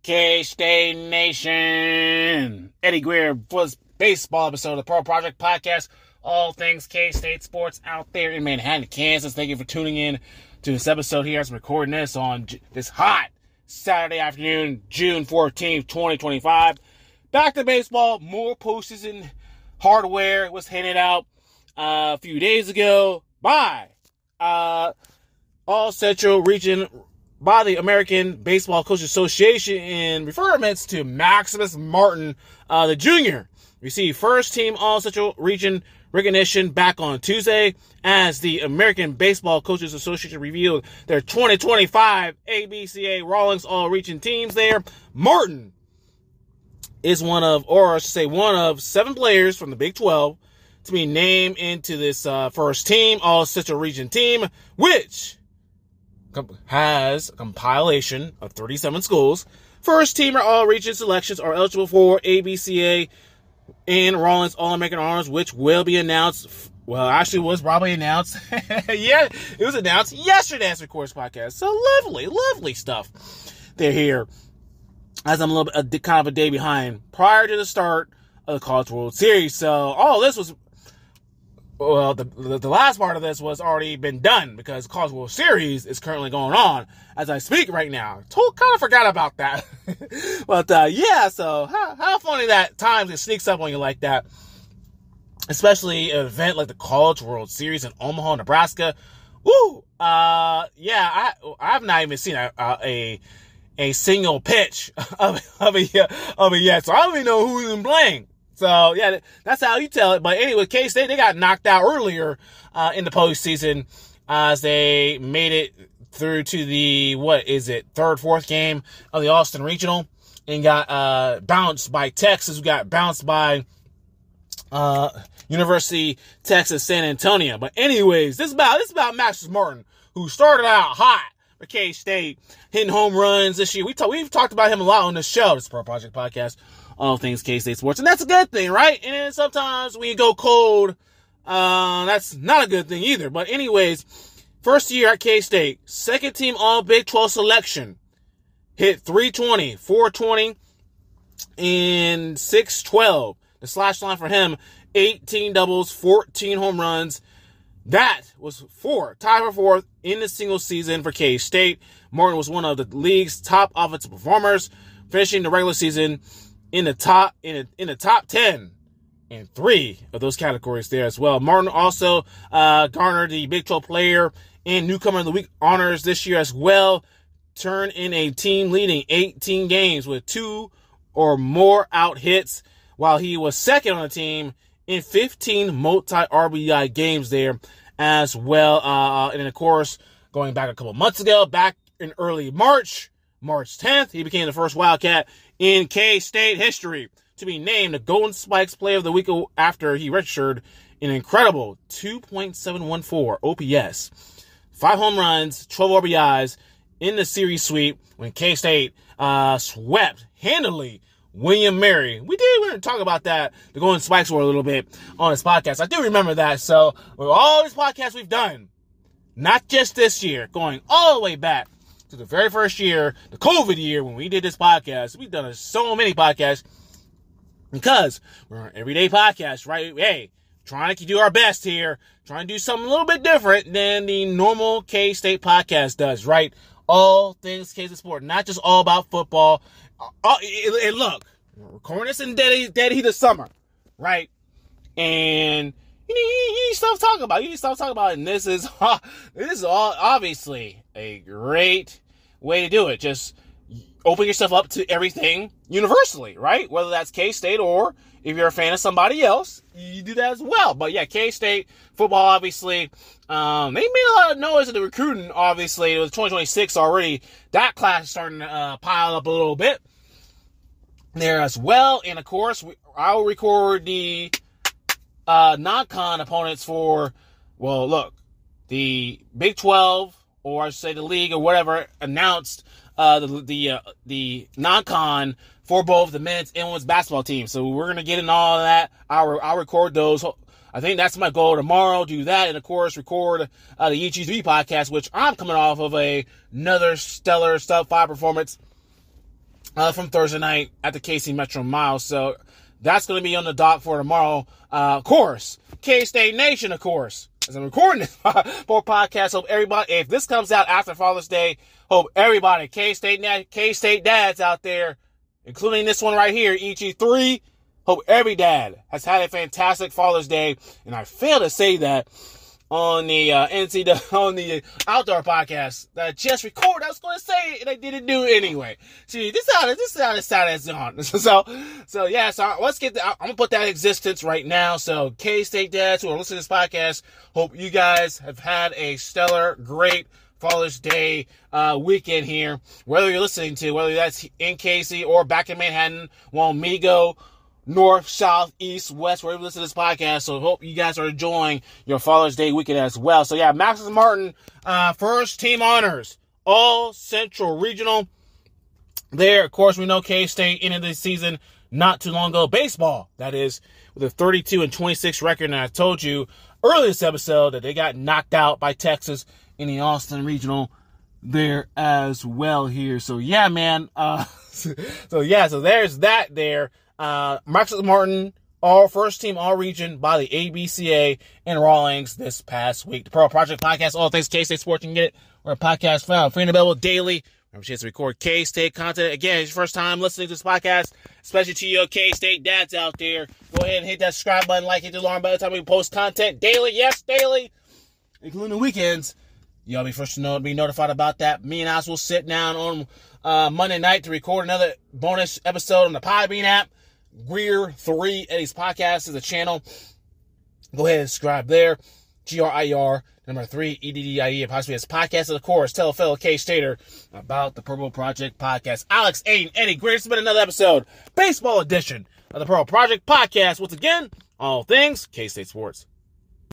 K-State Nation. Eddie Greer for this baseball episode of the Pro Project Podcast. All things K-State sports out there in Manhattan, Kansas. Thank you for tuning in to this episode here as I'm recording this on this hot Saturday afternoon, June 14th, 2025. Back to baseball. More postseason hardware was handed out a few days ago by All Central Region by the American Baseball Coaches Association in reference to Maximus Martin, the junior. Received first team All Central Region recognition back on Tuesday as the American Baseball Coaches Association revealed their 2025 ABCA Rawlings All-Region teams there. Martin is one of 7 players from the Big 12 to be named into this first team, All Central Region team, which has a compilation of 37 schools. First teamer All-Region selections are eligible for ABCA and Rawlings All-American Honors, which will be announced. Well, actually was probably announced. Yeah, it was announced yesterday as we record this podcast. So lovely stuff. They're here as I'm kind of a day behind prior to the start of the College World Series. So all this was, well, the last part of this was already been done because the College World Series is currently going on as I speak right now. Kind of forgot about that. But, yeah, so how funny that time just sneaks up on you like that. Especially an event like the College World Series in Omaha, Nebraska. Woo! Yeah, I've not even seen a single pitch of it yet, so I don't even know who's even playing. So, yeah, that's how you tell it. But anyway, K-State, they got knocked out earlier in the postseason as they made it through to the, third, fourth game of the Austin Regional and got bounced by Texas, who got bounced by University Texas San Antonio. But anyways, this is about Maximus Martin, who started out hot for K-State, hitting home runs this year. We've talked about him a lot on this show, this Pro Project Podcast. All things K-State sports. And that's a good thing, right? And then sometimes when you go cold, that's not a good thing either. But anyways, first year at K-State, second team All Big 12 selection. Hit 320, 420, and 612. The slash line for him, 18 doubles, 14 home runs. That was tied for fourth in the single season for K-State. Martin was one of the league's top offensive performers, finishing the regular season in the top 10 in 3 of those categories there as well. Martin also garnered the Big 12 Player and Newcomer of the Week honors this year as well. Turned in a team leading 18 games with 2 or more out hits, while he was second on the team in 15 multi-RBI games there as well. And then, of course, going back a couple months ago, back in early March 10th, he became the first Wildcat in K-State history to be named the Golden Spikes Player of the Week after he registered an incredible 2.714 OPS, 5 home runs, 12 RBIs in the series sweep when K-State swept handily William Mary. We did talk about that, the Golden Spikes were a little bit on this podcast. I do remember that. So with all these podcasts we've done, not just this year, going all the way back to the very first year, the COVID year, when we did this podcast. We've done so many podcasts because we're an everyday podcast, right? Hey, trying to do our best here, trying to do something a little bit different than the normal K-State podcast does, right? All things K-State sport, not just all about football. And look, we're recording this in dead heat of summer, right? And you need stuff to talk about. You need stuff to talk about, and this is all obviously a great way to do it. Just open yourself up to everything universally, right? Whether that's K-State or if you're a fan of somebody else, you do that as well. But yeah, K-State football, obviously, they made a lot of noise in the recruiting, obviously. It was 2026 already. That class is starting to pile up a little bit there as well. And of course, I'll record the non-con opponents for, well, look, the Big 12, or I should say the league or whatever, announced the non-con for both the men's and women's basketball team. So we're going to get in all of that. I'll record those. I think that's my goal tomorrow, do that, and of course record the EG3 podcast, which I'm coming off of another stellar sub-5 performance from Thursday night at the KC Metro Mile. So that's going to be on the dock for tomorrow. Of course, K-State Nation, of course. As I'm recording this for podcast, hope everybody, if this comes out after Father's Day, hope everybody, K-State dads out there, including this one right here, EG3, hope every dad has had a fantastic Father's Day. And I failed to say that on the on the outdoor podcast that I just recorded. I was going to say it and I didn't do it anyway. See, this is how the side is on. So let's get I'm going to put that in existence right now. So K-State dads who are listening to this podcast, hope you guys have had a stellar, great Father's Day weekend here. Whether you're listening to, whether that's in KC or back in Manhattan, Wamego, north, south, east, west, wherever you listen to this podcast. So hope you guys are enjoying your Father's Day weekend as well. So yeah, Maximus Martin, first team honors, all Central Regional. There, of course, we know K-State ended the season not too long ago. Baseball, that is, with a 32-26 record. And I told you earlier this episode that they got knocked out by Texas in the Austin Regional there as well here. So yeah, man. So there's that there. Maximus Martin, all first team, all region by the ABCA in Rawlings this past week. The Pearl Project Podcast, all things K-State sports. You can get it where a podcast found. Free and available daily. Remember, she has to record K-State content. Again, it's your first time listening to this podcast, especially to your K-State dads out there. Go ahead and hit that subscribe button, hit the alarm bell every time we post content daily. Yes, daily, including the weekends. Y'all be first to be notified about that. Me and Oz will sit down on Monday night to record another bonus episode on the Podbean app. Greer 3 Eddie's Podcast is a channel. Go ahead and subscribe there. GRIR, number 3, EDDIE, and possibly his podcast. And of course, tell a fellow K-Stater about the Purple Project Podcast. Alex, Aiden, Eddie, Greer, it's been another episode, baseball edition of the Purple Project Podcast. Once again, all things K-State sports.